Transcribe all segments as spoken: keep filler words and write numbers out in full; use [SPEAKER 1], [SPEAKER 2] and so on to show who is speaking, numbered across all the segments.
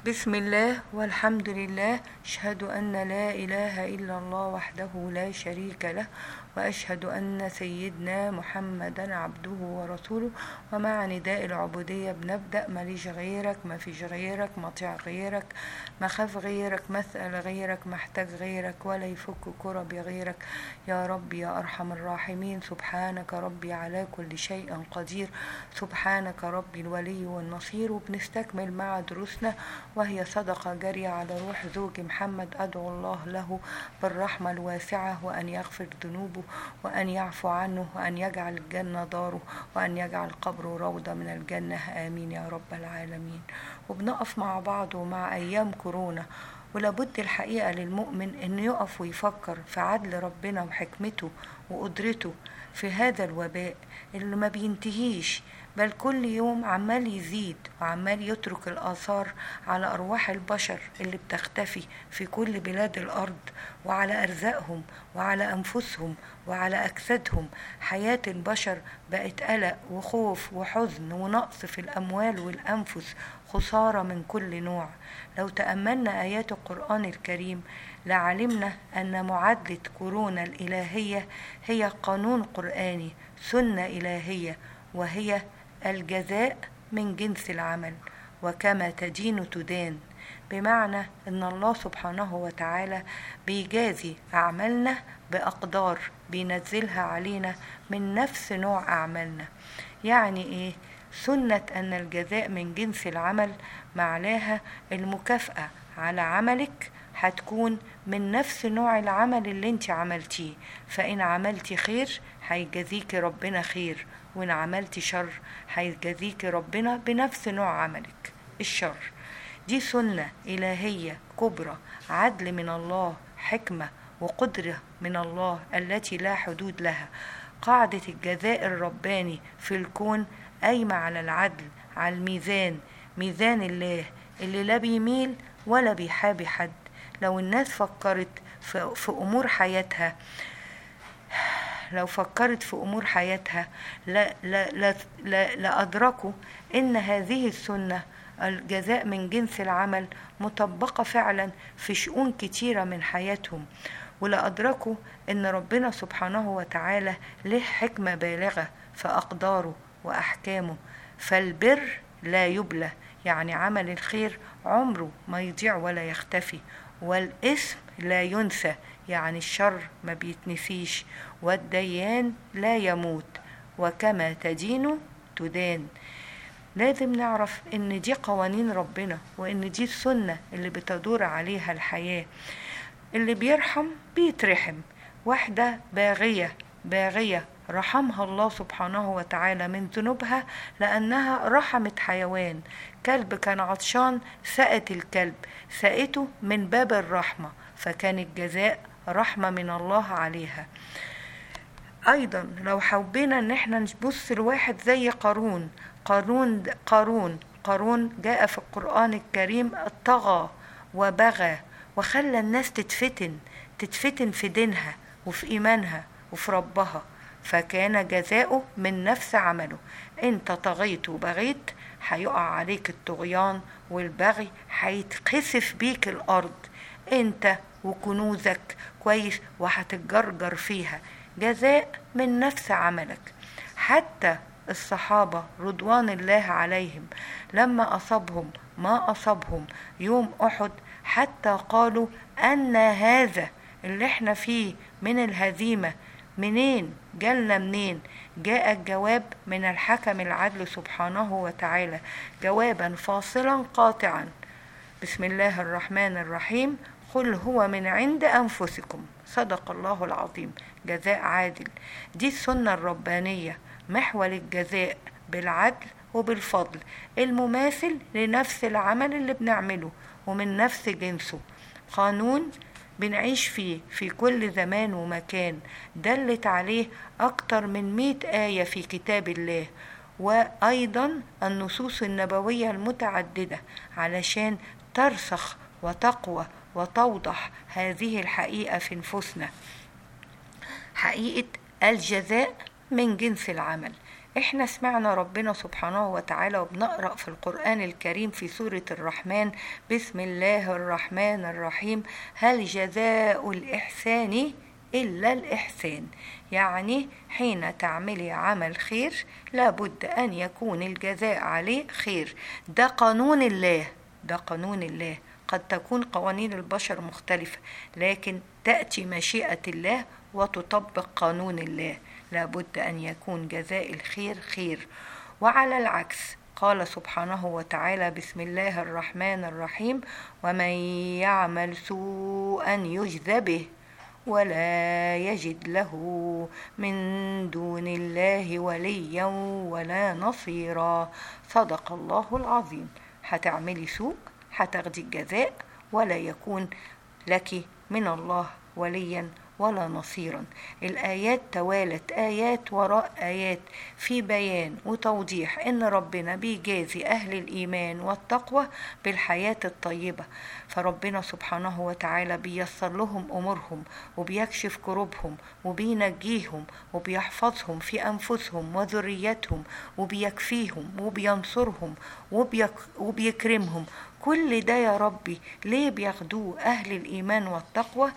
[SPEAKER 1] بسم الله والحمد لله، أشهد أن لا إله إلا الله وحده لا شريك له، وأشهد أن سيدنا محمدا عبده ورسوله. ومع نداء العبودية بنبدأ: ماليش غيرك، ما فيش غيرك، مطيع غيرك، مخاف غيرك، مسأل غيرك، محتاج غيرك، ولا يفك كربي غيرك يا رب يا أرحم الراحمين. سبحانك ربي على كل شيء قدير، سبحانك ربي الولي والنصير. وبنستكمل مع دروسنا وهي صدقة جارية على روح زوج محمد. أدعو الله له بالرحمة الواسعة، وأن يغفر ذنوبه، وأن يعفو عنه، وأن يجعل الجنة داره، وأن يجعل قبره روضة من الجنة، آمين يا رب العالمين. وبنقف مع بعض ومع أيام كورونا، ولابد الحقيقة للمؤمن أن يقف ويفكر في عدل ربنا وحكمته وقدرته في هذا الوباء اللي ما بينتهيش، بل كل يوم عمال يزيد وعمال يترك الآثار على أرواح البشر اللي بتختفي في كل بلاد الأرض، وعلى أرزاقهم، وعلى أنفسهم، وعلى أجسادهم. حياة البشر بقت قلق وخوف وحزن ونقص في الأموال والأنفس، خسارة من كل نوع. لو تأملنا آيات القرآن الكريم لعلمنا أن معادلة كورونا الإلهية هي قانون قرآني، سنة إلهية، وهي الجزاء من جنس العمل، وكما تدين تدان. بمعنى أن الله سبحانه وتعالى بيجازي أعمالنا بأقدار بينزلها علينا من نفس نوع أعمالنا. يعني إيه؟ سنة أن الجزاء من جنس العمل معناها المكافأة على عملك هتكون من نفس نوع العمل اللي انت عملتيه. فإن عملتي خير هيجازيك ربنا خير، وإن عملتي شر هيجازيك ربنا بنفس نوع عملك الشر. دي سنة إلهية كبرى، عدل من الله، حكمة وقدرة من الله التي لا حدود لها. قاعدة الجزاء الرباني في الكون قايمة على العدل، على الميزان، ميزان الله اللي لا بيميل ولا بيحابي حد. لو الناس فكرت في, في أمور حياتها لو فكرت في أمور حياتها لا لا لا لا لأدركوا إن هذه السنة الجزاء من جنس العمل مطبقة فعلا في شؤون كتيرة من حياتهم، ولأدركوا إن ربنا سبحانه وتعالى له حكمة بالغة في أقداره وأحكامه. فالبر لا يبلى، يعني عمل الخير عمره ما يضيع ولا يختفي. والاسم لا ينسى، يعني الشر ما بيتنسيش. والديان لا يموت، وكما تدين تدان. لازم نعرف ان دي قوانين ربنا، وان دي السنة اللي بتدور عليها الحياة. اللي بيرحم بيترحم. واحدة باغية باغية رحمها الله سبحانه وتعالى من ذنوبها لأنها رحمت حيوان. كلب كان عطشان، سقت الكلب، سقته من باب الرحمة، فكان الجزاء رحمة من الله عليها. أيضا لو حبينا ان احنا نبص لواحد زي قارون قارون قارون قارون جاء في القرآن الكريم طغى وبغى، وخلى الناس تتفتن تتفتن في دينها وفي إيمانها وفي ربها، فكان جزاؤه من نفس عمله. انت طغيت وبغيت هيقع عليك الطغيان والبغي، هيتخسف بيك الأرض انت وكنوزك كويس، وهتتجرجر فيها. جزاء من نفس عملك. حتى الصحابة رضوان الله عليهم لما أصابهم ما أصابهم يوم أحد، حتى قالوا أن هذا اللي احنا فيه من الهزيمة منين جالنا؟ منين جاء الجواب؟ من الحكم العدل سبحانه وتعالى، جوابا فاصلا قاطعا. بسم الله الرحمن الرحيم: قل هو من عند أنفسكم. صدق الله العظيم. جزاء عادل. دي السنة الربانية، محور الجزاء بالعدل وبالفضل، المماثل لنفس العمل اللي بنعمله ومن نفس جنسه. قانون بنعيش فيه في كل زمان ومكان، دلت عليه أكتر من مئة آية في كتاب الله، وأيضا النصوص النبوية المتعددة علشان ترسخ وتقوى وتوضح هذه الحقيقة في نفوسنا، حقيقة الجزاء من جنس العمل. احنا سمعنا ربنا سبحانه وتعالى وبنقرأ في القرآن الكريم في سورة الرحمن: بسم الله الرحمن الرحيم، هل جزاء الإحسان إلا الإحسان. يعني حين تعملي عمل خير لابد أن يكون الجزاء عليه خير. ده قانون الله، ده قانون الله. قد تكون قوانين البشر مختلفة، لكن تأتي مشيئة الله وتطبق قانون الله. لابد أن يكون جزاء الخير خير. وعلى العكس قال سبحانه وتعالى: بسم الله الرحمن الرحيم، ومن يعمل سوءا يجز به ولا يجد له من دون الله وليا ولا نصيرا. صدق الله العظيم. هتعملي سوء هتاخدي الجزاء، ولا يكون لك من الله وليا ولا نصيرا. الآيات توالت آيات وراء آيات في بيان وتوضيح إن ربنا بيجازي أهل الإيمان والتقوى بالحياة الطيبة. فربنا سبحانه وتعالى بيسر لهم أمورهم وبيكشف كروبهم وبينجيهم وبيحفظهم في أنفسهم وذريتهم وبيكفيهم وبينصرهم وبيك وبيكرمهم. كل ده يا ربي ليه بياخدوه أهل الإيمان والتقوى؟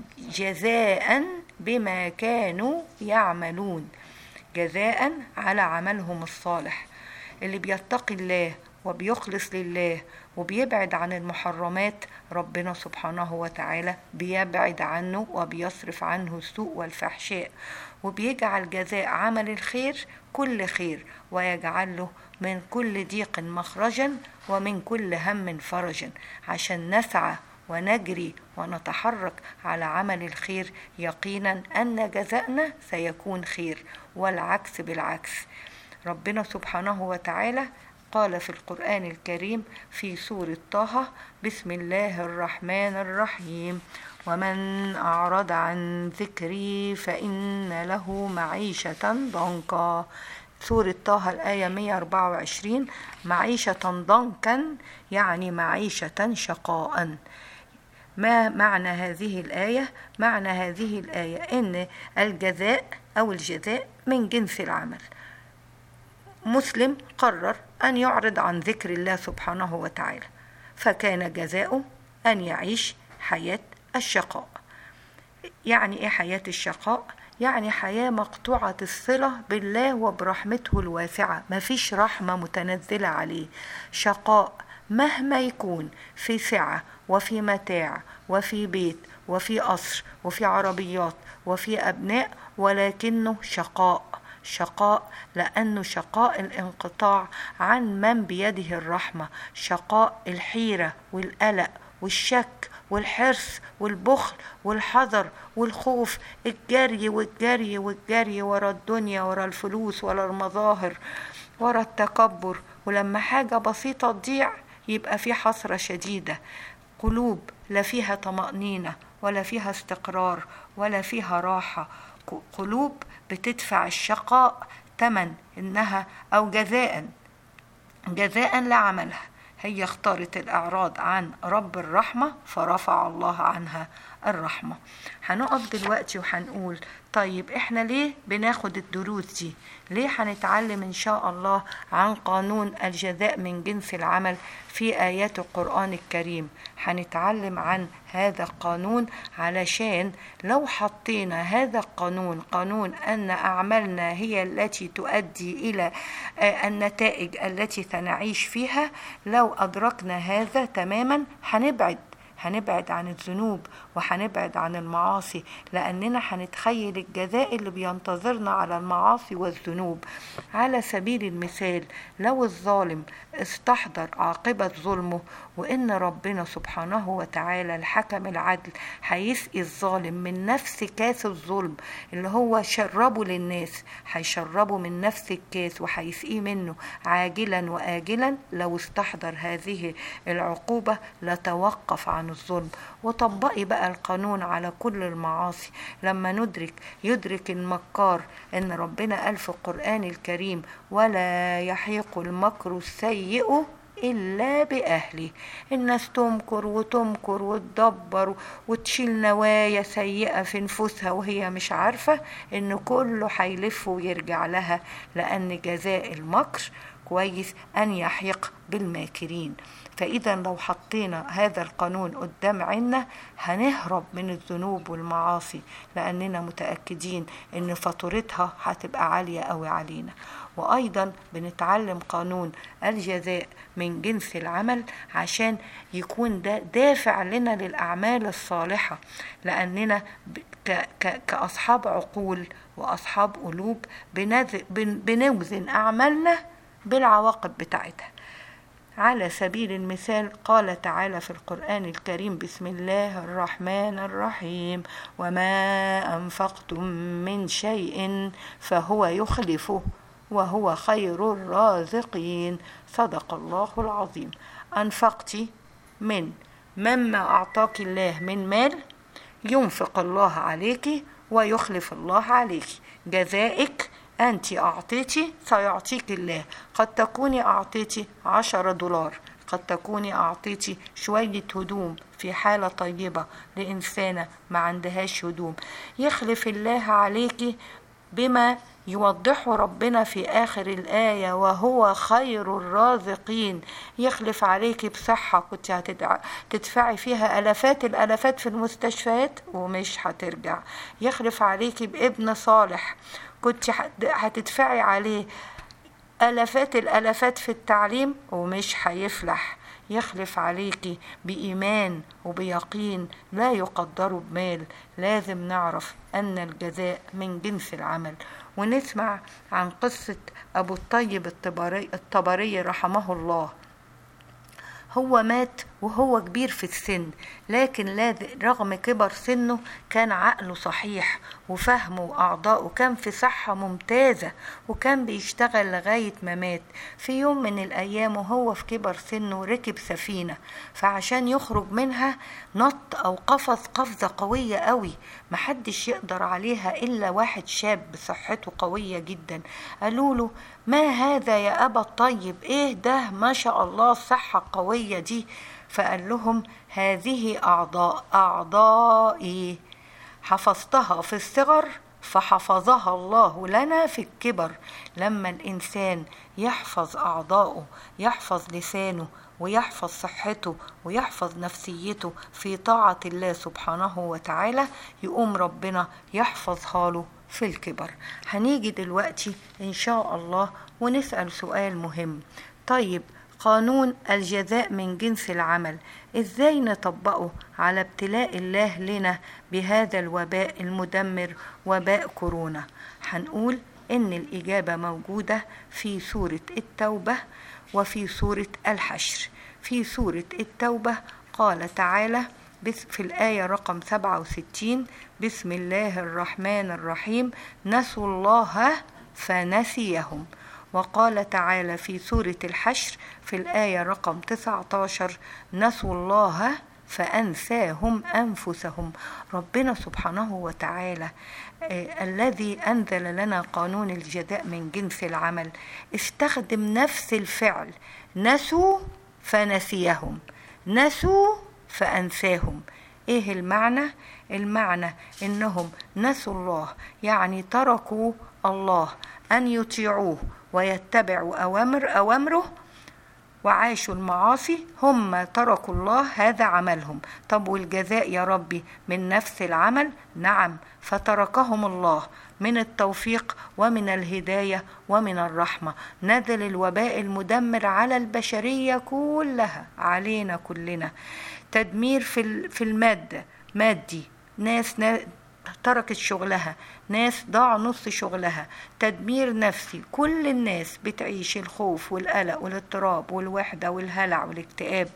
[SPEAKER 1] جزاء بما كانوا يعملون، جزاء على عملهم الصالح. اللي بيتقي الله وبيخلص لله وبيبعد عن المحرمات، ربنا سبحانه وتعالى بيبعد عنه وبيصرف عنه السوء والفحشاء، وبيجعل جزاء عمل الخير كل خير، ويجعل له من كل ضيق مخرجا ومن كل هم فرجا، عشان نسعى ونجري ونتحرك على عمل الخير يقينا أن جزاءنا سيكون خير، والعكس بالعكس. ربنا سبحانه وتعالى قال في القرآن الكريم في سورة طه: بسم الله الرحمن الرحيم، ومن أعرض عن ذكري فإن له معيشة ضنكا. سورة طه الآية مئة وأربعة وعشرين. معيشة ضنكا يعني معيشة شقاء. ما معنى هذه الآية؟ معنى هذه الآية إن الجزاء أو الجزاء من جنس العمل. مسلم قرر أن يعرض عن ذكر الله سبحانه وتعالى، فكان جزاؤه أن يعيش حياة الشقاء. يعني إيه حياة الشقاء؟ يعني حياة مقطوعة الصلة بالله وبرحمته الواسعة، مفيش رحمة متنزلة عليه. شقاء مهما يكون، في سعة وفي متاع وفي بيت وفي قصر وفي عربيات وفي أبناء، ولكنه شقاء. شقاء لأنه شقاء الانقطاع عن من بيده الرحمة، شقاء الحيرة والقلق والشك والحرص والبخل والحذر والخوف، الجري والجري والجري ورا الدنيا، ورا الفلوس، ورا المظاهر، ورا التكبر. ولما حاجة بسيطة تضيع يبقى في حسرة شديدة. قلوب لا فيها طمأنينة ولا فيها استقرار ولا فيها راحة. قلوب بتدفع الشقاء تمن إنها أو جزاء جزاء لعملها. هي اختارت الإعراض عن رب الرحمة فرفع الله عنها الرحمة. هنقف دلوقتي وهنقول: طيب احنا ليه بناخد الدروس دي؟ ليه هنتعلم ان شاء الله عن قانون الجزاء من جنس العمل في آيات القرآن الكريم؟ هنتعلم عن هذا القانون علشان لو حطينا هذا القانون، قانون أن أعمالنا هي التي تؤدي إلى النتائج التي سنعيش فيها، لو أدركنا هذا تماما هنبعد هنبعد عن الذنوب وهنبعد عن المعاصي، لأننا هنتخيل الجزاء اللي بينتظرنا على المعاصي والذنوب. على سبيل المثال، لو الظالم استحضر عاقبة ظلمه وإن ربنا سبحانه وتعالى الحكم العدل هيسقي الظالم من نفس كاس الظلم اللي هو شربه للناس، هيشربه من نفس الكاس وهيسقيه منه عاجلا وآجلا. لو استحضر هذه العقوبة لتوقف عن الظلم. وطبقي بقى القانون على كل المعاصي. لما ندرك يدرك المكار ان ربنا قال في القرآن الكريم: ولا يحيق المكر السيء إلا بأهله. الناس تمكر وتمكر وتدبر وتشيل نوايا سيئة في نفوسها وهي مش عارفة إن كله هيلف ويرجع لها، لأن جزاء المكر كويس أن يحيق بالماكرين. فإذا لو حطينا هذا القانون قدام عنا هنهرب من الذنوب والمعاصي، لأننا متأكدين إن فاتورتها هتبقى عالية أوي علينا. وأيضا بنتعلم قانون الجزاء من جنس العمل عشان يكون ده دافع لنا للأعمال الصالحة، لأننا كأصحاب عقول وأصحاب قلوب بنوزن أعمالنا بالعواقب بتاعتها. على سبيل المثال قال تعالى في القرآن الكريم: بسم الله الرحمن الرحيم: وما أنفقتم من شيء فهو يخلفه وهو خير الرازقين. صدق الله العظيم. أنفقتي من مما أعطاك الله من مال ينفق الله عليك ويخلف الله عليك. جزائك أنت أعطيتي سيعطيك الله. قد تكوني أعطيتي عشرة دولار، قد تكوني أعطيتي شوية هدوم في حالة طيبة لإنسانة ما عندهاش هدوم، يخلف الله عليك بما يوضحه ربنا في آخر الآية: وهو خير الرازقين. يخلف عليك بصحة كنت هتدفعي فيها ألفات الألفات في المستشفيات ومش هترجع. يخلف عليك بابن صالح كنت هتدفعي عليه ألفات الألفات في التعليم ومش هيفلح. يخلف عليك بإيمان وبيقين لا يقدر بمال. لازم نعرف أن الجزاء من جنس العمل. ونسمع عن قصة أبو الطيب الطبري, الطبري رحمه الله. هو مات وهو كبير في السن، لكن رغم كبر سنه كان عقله صحيح وفهمه وأعضاؤه كان في صحة ممتازة، وكان بيشتغل لغاية ما مات. في يوم من الأيام وهو في كبر سنه ركب سفينة، فعشان يخرج منها نط أو قفز قفزة قوية قوي محدش يقدر عليها إلا واحد شاب صحته قوية جدا. قالوا له: ما هذا يا أبا الطيب؟ إيه ده ما شاء الله الصحة القوية دي؟ فقال لهم: هذه أعضاء أعضائي حفظتها في الصغر فحفظها الله لنا في الكبر. لما الإنسان يحفظ أعضائه، يحفظ لسانه ويحفظ صحته ويحفظ نفسيته في طاعة الله سبحانه وتعالى، يقوم ربنا يحفظها له في الكبر. هنيجي دلوقتي إن شاء الله ونسأل سؤال مهم. طيب، قانون الجزاء من جنس العمل إزاي نطبقه على ابتلاء الله لنا بهذا الوباء المدمر، وباء كورونا؟ هنقول إن الإجابة موجودة في سورة التوبة وفي سورة الحشر. في سورة التوبة قال تعالى في الآية رقم سبعة وستين: بسم الله الرحمن الرحيم: نسوا الله فنسيهم. وقال تعالى في سورة الحشر في الآية رقم تسعة عشر: نسوا الله فأنساهم أنفسهم. ربنا سبحانه وتعالى آه الذي أنزل لنا قانون الجزاء من جنس العمل استخدم نفس الفعل، نسوا فنسيهم، نسوا فأنساهم. إيه المعنى؟ المعنى إنهم نسوا الله، يعني تركوا الله أن يطيعوه ويتبعوا أوامر أوامره وعاشوا المعاصي. هم تركوا الله، هذا عملهم. طب والجزاء يا ربي من نفس العمل؟ نعم، فتركهم الله من التوفيق ومن الهداية ومن الرحمة. نزل الوباء المدمر على البشرية كلها، علينا كلنا. تدمير في في المادة، مادي، ناس تركت شغلها، ناس ضاع نص شغلها. تدمير نفسي، كل الناس بتعيش الخوف والقلق والاضطراب والوحدة والهلع والاكتئاب.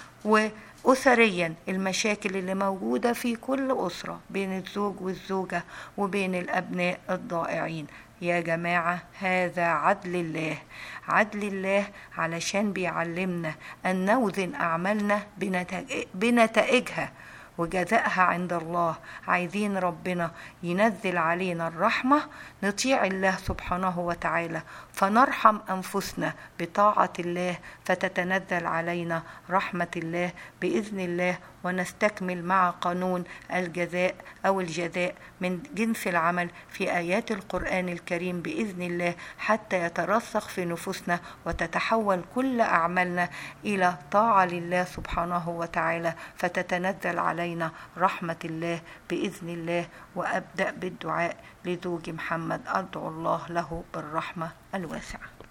[SPEAKER 1] وأسريا المشاكل اللي موجودة في كل أسرة بين الزوج والزوجة وبين الأبناء الضائعين. يا جماعة، هذا عدل الله، عدل الله علشان بيعلمنا أن نوزن أعمالنا بنتائجها وجزائها عند الله. عايزين ربنا ينزل علينا الرحمة، نطيع الله سبحانه وتعالى فنرحم أنفسنا بطاعة الله، فتتنزل علينا رحمة الله بإذن الله، ونستكمل مع قانون الجزاء أو الجزاء من جنس العمل في آيات القرآن الكريم بإذن الله، حتى يترسخ في نفوسنا وتتحول كل أعمالنا إلى طاعة لله سبحانه وتعالى، فتتنزل علينا رحمة الله بإذن الله. وأبدأ بالدعاء لزوج محمد، أدعو الله له بالرحمة الواسعة.